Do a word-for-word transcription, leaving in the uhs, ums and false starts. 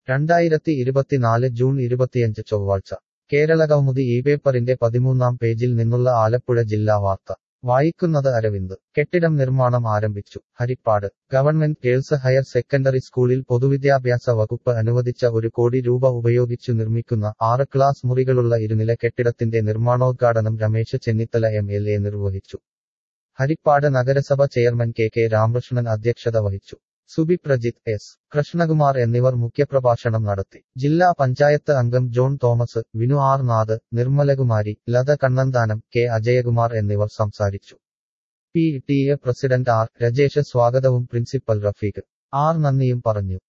രണ്ടായിരത്തി ഇരുപത്തിനാല് ജൂൺ ഇരുപത്തിയഞ്ച് ചൊവ്വാഴ്ച കേരളകൗമുദി ഈ പേപ്പറിന്റെ പതിമൂന്നാം പേജിൽ നിന്നുള്ള ആലപ്പുഴ ജില്ലാ വാർത്ത വായിക്കുന്നത് അരവിന്ദ്. കെട്ടിടം നിർമ്മാണം ആരംഭിച്ചു. Harippad government girls higher secondary സ്കൂളിൽ പൊതുവിദ്യാഭ്യാസ വകുപ്പ് അനുവദിച്ച ഒരു കോടി രൂപ ഉപയോഗിച്ചു നിർമ്മിക്കുന്ന ആറ് ക്ലാസ് മുറികളുള്ള ഇരുനില കെട്ടിടത്തിന്റെ നിർമ്മാണോദ്ഘാടനം Ramesh Chennithala M L A നിർവഹിച്ചു. ഹരിപ്പാട് നഗരസഭ ചെയർമാൻ കെ കെ രാമകൃഷ്ണൻ അധ്യക്ഷത വഹിച്ചു. സുബി പ്രജിത്ത്, എസ് കൃഷ്ണകുമാർ എന്നിവർ മുഖ്യപ്രഭാഷണം നടത്തി. ജില്ലാ പഞ്ചായത്ത് അംഗം John Thomas, Vinu R Nath, Nirmalakumari, Latha Kannanthanam, K Ajayakumar എന്നിവർ സംസാരിച്ചു. P T A president R Rajesh സ്വാഗതവും പ്രിൻസിപ്പൽ റഫീഖ് ആർ നന്ദിയും പറഞ്ഞു.